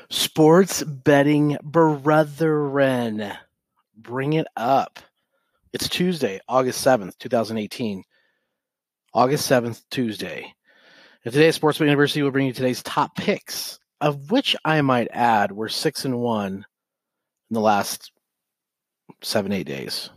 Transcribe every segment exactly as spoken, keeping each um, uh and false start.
Sports betting brethren, bring it up. It's Tuesday, August seventh, twenty eighteen. August seventh, Tuesday. And today at Sports Betting University will bring you today's top picks, of which I might add we're six and one in the last seven, eight days.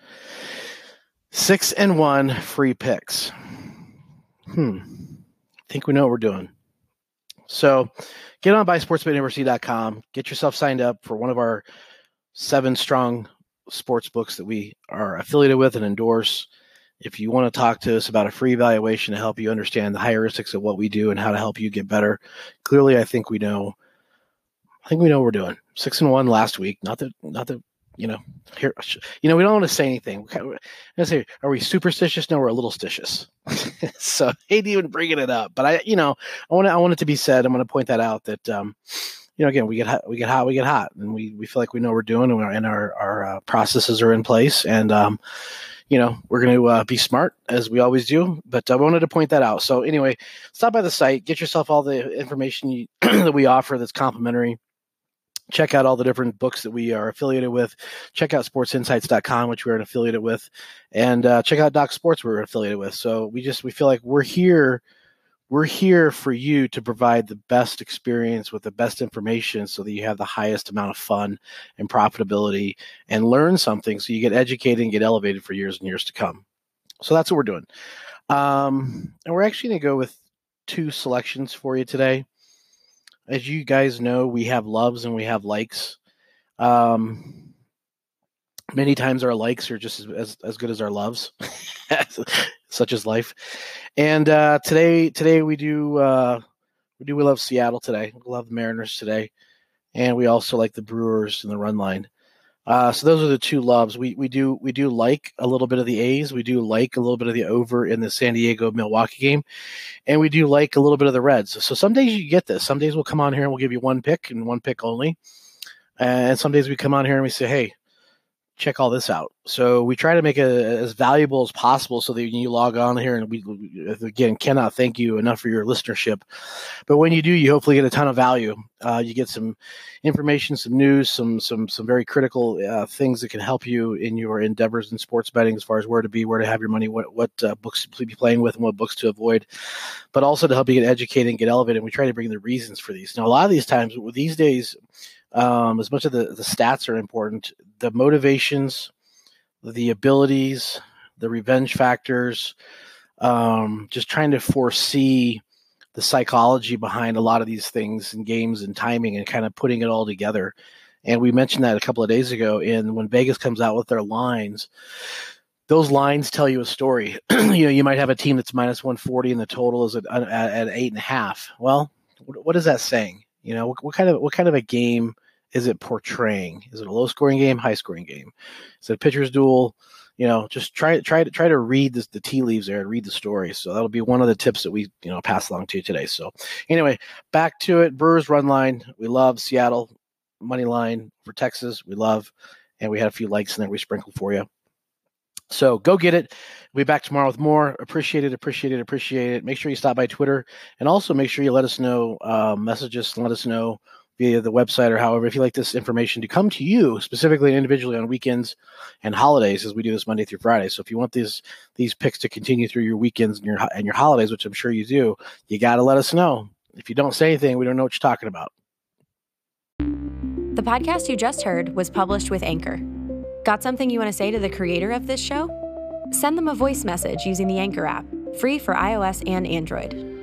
Six and one free picks. Hmm. I think we know what we're doing. So get on by sports betting university dot com. Get yourself signed up for one of our seven strong sports books that we are affiliated with and endorse. If you want to talk to us about a free evaluation to help you understand the heuristics of what we do and how to help you get better, clearly I think we know. I think we know what we're doing. Six and one last week. Not that, not that, you know. Here, you know, we don't want to say anything. I say, are we superstitious? No, we're a little stitious. So I hate even bringing it up, but I, you know, I want to, I want it to be said. I'm going to point that out that, um, you know, again, we get hot, we get hot, we get hot, and we, we feel like we know what we're doing, and, we're, and our our uh, processes are in place, and um, you know, we're going to uh, be smart as we always do. But I wanted to point that out. So anyway, stop by the site, get yourself all the information you, that we offer that's complimentary. Check out all the different books that we are affiliated with. Check out sports insights dot com, which we're affiliated with, and uh, check out Doc Sports, we're affiliated with. So we just we feel like we're here. We're here for you to provide the best experience with the best information so that you have the highest amount of fun and profitability and learn something so you get educated and get elevated for years and years to come. So that's what we're doing. Um, and we're actually going to go with two selections for you today. As you guys know, we have loves and we have likes. Um, many times our likes are just as, as, as good as our loves, such as life. And uh, today, today we do uh, we do we love Seattle today. We love the Mariners today, and we also like the Brewers in the run line. Uh, so those are the two loves. We we do we do like a little bit of the A's. We do like a little bit of the over in the San Diego Milwaukee game, and we do like a little bit of the Reds. So some days you get this. Some days we'll come on here and we'll give you one pick and one pick only, and some days we come on here and we say, hey, check all this out. So we try to make it as valuable as possible so that when you log on here, and we, again, cannot thank you enough for your listenership. But when you do, you hopefully get a ton of value. Uh, you get some information, some news, some some some very critical uh, things that can help you in your endeavors in sports betting as far as where to be, where to have your money, what, what uh, books to be playing with, and what books to avoid, but also to help you get educated and get elevated. And we try to bring the reasons for these. Now, a lot of these times, these days, Um, as much of the, the stats are important, the motivations, the abilities, the revenge factors, um, just trying to foresee the psychology behind a lot of these things and games and timing and kind of putting it all together. And we mentioned that a couple of days ago. And when Vegas comes out with their lines, those lines tell you a story. You know, you might have a team that's minus one forty and the total is at, at, at eight and a half. Well, what, what is that saying? You know, what, what kind of what kind of a game is it portraying? Is it a low-scoring game, high-scoring game? Is it a pitcher's duel? You know, just try try to try to read this, the tea leaves there and read the story. So that'll be one of the tips that we you know pass along to you today. So anyway, back to it. Brewers run line. We love Seattle money line for Texas. We love, and we had a few likes in there we sprinkled for you. So go get it. We'll be back tomorrow with more. Appreciate it, appreciate it, appreciate it. Make sure you stop by Twitter, and also make sure you let us know, uh, message us, let us know via the website or however, if you like this information to come to you specifically and individually on weekends and holidays, as we do this Monday through Friday. So if you want these these picks to continue through your weekends and your and your holidays, which I'm sure you do, you got to let us know. If you don't say anything, we don't know what you're talking about. The podcast you just heard was published with Anchor. Got something you want to say to the creator of this show? Send them a voice message using the Anchor app, free for iOS and Android.